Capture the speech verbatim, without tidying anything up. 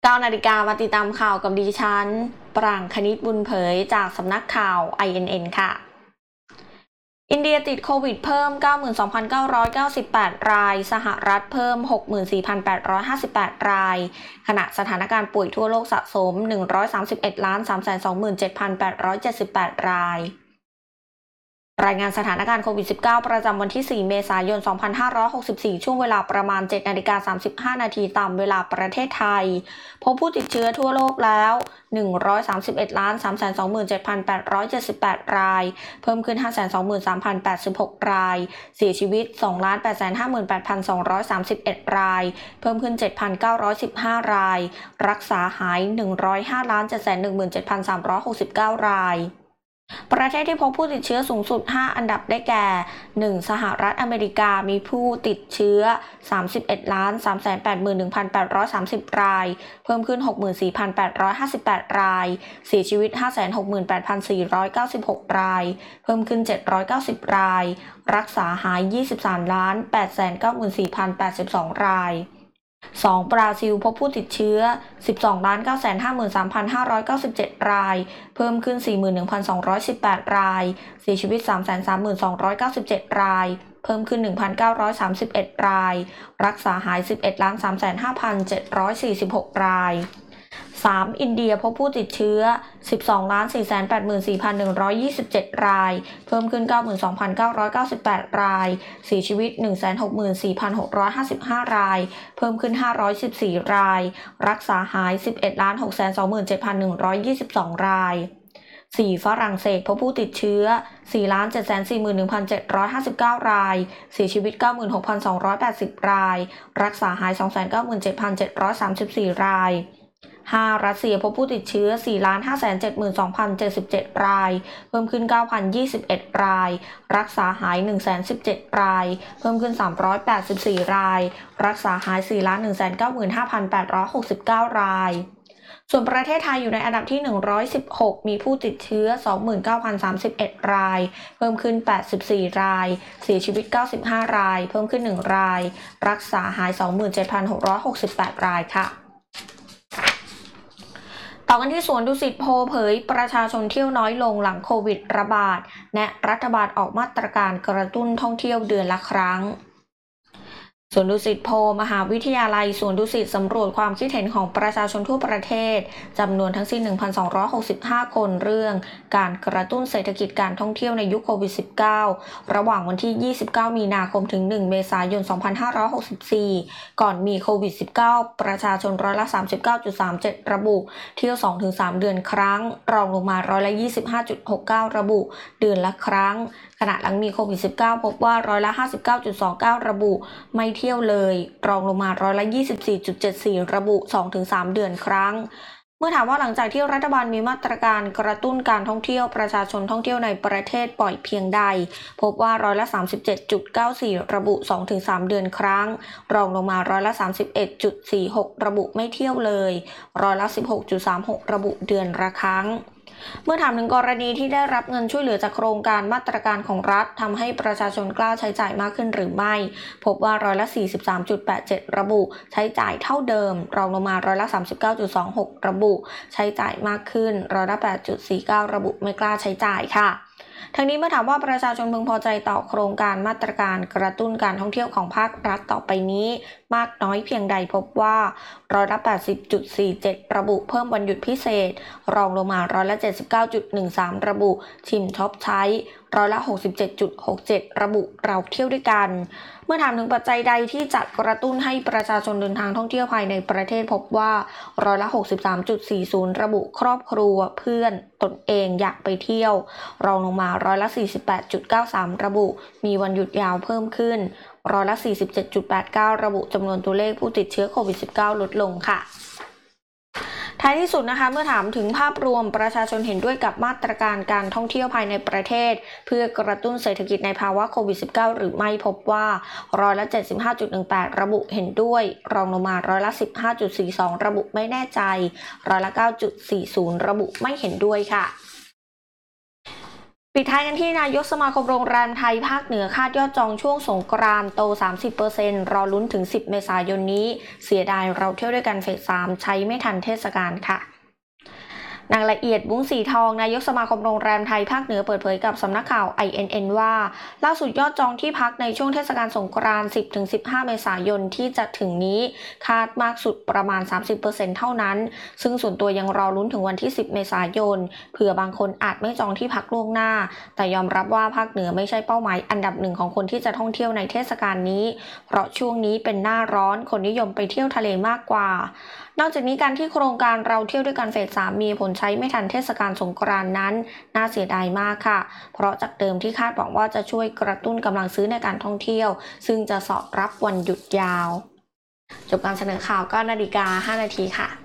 เก้านาฬิกามาติดตามข่าวกับดิฉันปรางคณิตบุญเผยจากสำนักข่าว ไอ เอ็น เอ็น ค่ะอินเดียติดโควิดเพิ่ม เก้าหมื่นสองพันเก้าร้อยเก้าสิบแปด รายสหรัฐเพิ่ม หกหมื่นสี่พันแปดร้อยห้าสิบแปด รายขณะสถานการณ์ป่วยทั่วโลกสะสม หนึ่งร้อยสามสิบเอ็ดล้านสามแสนสองหมื่นเจ็ดพันแปดร้อยเจ็ดสิบแปด รายรายงานสถานการณ์โควิด สิบเก้า ประจำวันที่ สี่ เมษายน สองพันห้าร้อยหกสิบสี่ ช่วงเวลาประมาณ เจ็ดนาฬิกาสามสิบห้า นาทีตามเวลาประเทศไทยพบผู้ติดเชื้อทั่วโลกแล้ว หนึ่งร้อยสามสิบเอ็ดล้านสามแสนสองหมื่นเจ็ดพันแปดร้อยเจ็ดสิบแปด ราย เพิ่มขึ้น ห้าแสนสองหมื่นสามพันแปดสิบหก ราย เสียชีวิต สองล้านแปดแสนห้าหมื่นแปดพันสองร้อยสามสิบเอ็ด ราย เพิ่มขึ้น เจ็ดพันเก้าร้อยสิบห้า ราย รักษาหาย หนึ่งร้อยห้าล้านเจ็ดแสนหนึ่งหมื่นเจ็ดพันสามร้อยหกสิบเก้า รายประเทศที่พบผู้ติดเชื้อสูงสุด ห้า อันดับได้แก่ หนึ่ง สหรัฐอเมริกามีผู้ติดเชื้อ สามสิบเอ็ดล้านสามแสนแปดหมื่นหนึ่งพันแปดร้อยสามสิบ ราย เพิ่มขึ้น หกหมื่นสี่พันแปดร้อยห้าสิบแปด ราย เสียชีวิต ห้าแสนหกหมื่นแปดพันสี่ร้อยเก้าสิบหก ราย เพิ่มขึ้น เจ็ดร้อยเก้าสิบ ราย รักษาหาย ยี่สิบสามล้านแปดแสนเก้าหมื่นสี่พันแปดสิบสอง รายสอง บราซิลพบผู้ติดเชื้อ สิบสองล้านเก้าแสนห้าหมื่นสามพันห้าร้อยเก้าสิบเจ็ด ราย เพิ่มขึ้น สี่หมื่นหนึ่งพันสองร้อยสิบแปด ราย เสียชีวิต สามแสนสามหมื่นสองร้อยเก้าสิบเจ็ด ราย เพิ่มขึ้น หนึ่งพันเก้าร้อยสามสิบเอ็ด ราย รักษาหาย สิบเอ็ดล้านสามแสนห้าพันเจ็ดร้อยสี่สิบหก รายสาม อินเดียพบผู้ติดเชื้อ สิบสองล้านสี่แสนแปดหมื่นสี่พันหนึ่งร้อยยี่สิบเจ็ด ราย เพิ่มขึ้น เก้าหมื่นสองพันเก้าร้อยเก้าสิบแปด ราย เสียชีวิต หนึ่งแสนหกหมื่นสี่พันหกร้อยห้าสิบห้า ราย เพิ่มขึ้น ห้าร้อยสิบสี่ ราย รักษาหาย สิบเอ็ดล้านหกแสนสองหมื่นเจ็ดพันหนึ่งร้อยยี่สิบสอง ราย สี่ ฝรั่งเศสพบผู้ติดเชื้อ สี่ล้านเจ็ดแสนสี่หมื่นหนึ่งพันเจ็ดร้อยห้าสิบเก้า ราย เสียชีวิต เก้าหมื่นหกพันสองร้อยแปดสิบ ราย รักษาหาย สองแสนเก้าหมื่นเจ็ดพันเจ็ดร้อยสามสิบสี่ รายห้า รัสเซียพบผู้ติดเชื้อ สี่ล้านห้าแสนเจ็ดหมื่นสองพันเจ็ดสิบเจ็ด ราย เพิ่มขึ้น เก้าพันยี่สิบเอ็ด ราย รักษาหาย หนึ่งแสนสิบเจ็ด ราย เพิ่มขึ้น สามร้อยแปดสิบสี่ ราย รักษาหาย สี่ล้านหนึ่งแสนเก้าหมื่นห้าพันแปดร้อยหกสิบเก้า ราย ส่วนประเทศไทยอยู่ในอันดับที่ หนึ่งร้อยสิบหก มีผู้ติดเชื้อ สองหมื่นเก้าพันสามสิบเอ็ด ราย เพิ่มขึ้น แปดสิบสี่ ราย เสียชีวิต เก้าสิบห้า ราย เพิ่มขึ้น หนึ่ง ราย รักษาหาย สองหมื่นเจ็ดพันหกร้อยหกสิบแปด รายค่ะต่อกันที่สวนดุสิตโพเผยประชาชนเที่ยวน้อยลงหลังโควิดระบาดแนะรัฐบาลออกมาตรการกระตุ้นท่องเที่ยวเดือนละครั้งสวนดุสิตโพมหาวิทยาลัยสวนดุสิตสำรวจความคิดเห็นของประชาชนทั่วประเทศจำนวนทั้งสิ้น หนึ่งพันสองร้อยหกสิบห้า คนเรื่องการกระตุ้นเศรษฐกิจการท่องเที่ยวในยุคโควิด สิบเก้า ระหว่างวันที่ ยี่สิบเก้า มีนาคมถึง หนึ่ง เมษายน สองพันห้าร้อยหกสิบสี่ ก่อนมีโควิด สิบเก้า ประชาชนร้อยละ สามสิบเก้าจุดสามเจ็ด ระบุเที่ยว สองถึงสาม เดือนครั้งรองลงมาร้อยละ ยี่สิบห้าจุดหกเก้า ระบุเดือนละครั้งขณะหลังมีโควิด สิบเก้า พบว่าร้อยละ ห้าสิบเก้าจุดสองเก้า ระบุไม่เที่ยวเลยรองลงมาร้อยละ ยี่สิบสี่จุดเจ็ดสี่ ระบุ สองถึงสาม เดือนครั้งเมื่อถามว่าหลังจากที่รัฐบาลมีมาตรการกระตุ้นการท่องเที่ยวประชาชนท่องเที่ยวในประเทศปล่อยเพียงใดพบว่าร้อยละ สามสิบเจ็ดจุดเก้าสี่ ระบุ สองถึงสาม เดือนครั้งรองลงมาร้อยละ สามสิบเอ็ดจุดสี่หก ระบุไม่เที่ยวเลยร้อยละ สิบหกจุดสามหก ระบุเดือนละครั้งเมื่อถามถึงกรณีที่ได้รับเงินช่วยเหลือจากโครงการมาตรการของรัฐทำให้ประชาชนกล้าใช้จ่ายมากขึ้นหรือไม่พบว่าร้อยละ สี่สิบสามจุดแปดเจ็ด ระบุใช้จ่ายเท่าเดิมรองลงมาร้อยละ สามสิบเก้าจุดสองหก ระบุใช้จ่ายมากขึ้นร้อยละ แปดจุดสี่เก้า ระบุไม่กล้าใช้จ่ายค่ะทั้งนี้เมื่อถามว่าประชาชนพึงพอใจต่อโครงการมาตรการกระตุ้นการท่องเที่ยวของภาครัฐต่อไปนี้มากน้อยเพียงใดพบว่าร้อยละ แปดสิบจุดสี่เจ็ด ระบุเพิ่มวันหยุดพิเศษรองลงมาร้อยละ เจ็ดสิบเก้าจุดหนึ่งสาม ระบุชิมช็อปใช้ร้อยละ หกสิบเจ็ดจุดหกเจ็ด ระบุเราเที่ยวด้วยกันเมื่อถามถึงปัจจัยใดที่จะกระตุ้นให้ประชาชนเดินทางท่องเที่ยวภายในประเทศพบว่าร้อยละ หกสิบสามจุดสี่ศูนย์ ระบุครอบครัวเพื่อนตนเองอยากไปเที่ยวรองลงมาร้อยละ สี่สิบแปดจุดเก้าสาม ระบุมีวันหยุดยาวเพิ่มขึ้นร้อยละ สี่สิบเจ็ดจุดแปดเก้า ระบุจำนวนตัวเลขผู้ติดเชื้อโควิด สิบเก้า ลดลงค่ะท้ายที่สุดนะคะเมื่อถามถึงภาพรวมประชาชนเห็นด้วยกับมาตรการการท่องเที่ยวภายในประเทศเพื่อกระตุ้นเศรษฐกิจในภาวะโควิด สิบเก้า หรือไม่พบว่าร้อยละ เจ็ดสิบห้าจุดหนึ่งแปด ระบุเห็นด้วยรองลงมาร้อยละ สิบห้าจุดสี่สอง ระบุไม่แน่ใจร้อยละ เก้าจุดสี่ศูนย์ ระบุไม่เห็นด้วยค่ะปิดท้ายกันที่นายกสมาคมโรงแรมไทยภาคเหนือคาดยอดจองช่วงสงกรานต์โต สามสิบเปอร์เซ็นต์ รอลุ้นถึง สิบ เมษายนนี้เสียดายเราเที่ยวด้วยกันเฟส สาม ใช้ไม่ทันเทศกาลค่ะนางละเอียดบุ้งสีทองนายกสมาคมโรงแรมไทยภาคเหนือเปิดเผยกับสำนักข่าว ไอ เอ็น เอ็น ว่าล่าสุดยอดจองที่พักในช่วงเทศกาลสงกรานต์ สิบถึงสิบห้า เมษายนที่จะถึงนี้คาดมากสุดประมาณ สามสิบเปอร์เซ็นต์ เท่านั้นซึ่งส่วนตัวยังรอลุ้นถึงวันที่ สิบ เมษายนเผื่อบางคนอาจไม่จองที่พักล่วงหน้าแต่ยอมรับว่าภาคเหนือไม่ใช่เป้าหมายอันดับหนึ่งของคนที่จะท่องเที่ยวในเทศกาลนี้เพราะช่วงนี้เป็นหน้าร้อนคนนิยมไปเที่ยวทะเลมากกว่านอกจากนี้การที่โครงการเราเที่ยวด้วยกันเฟส สาม มีผลใช้ไม่ทันเทศกาลสงกรานต์นั้นน่าเสียดายมากค่ะเพราะจากเดิมที่คาดหวังว่าจะช่วยกระตุ้นกำลังซื้อในการท่องเที่ยวซึ่งจะสอดรับวันหยุดยาวจบการเสนอข่าว เก้านาฬิกาห้านาทีค่ะ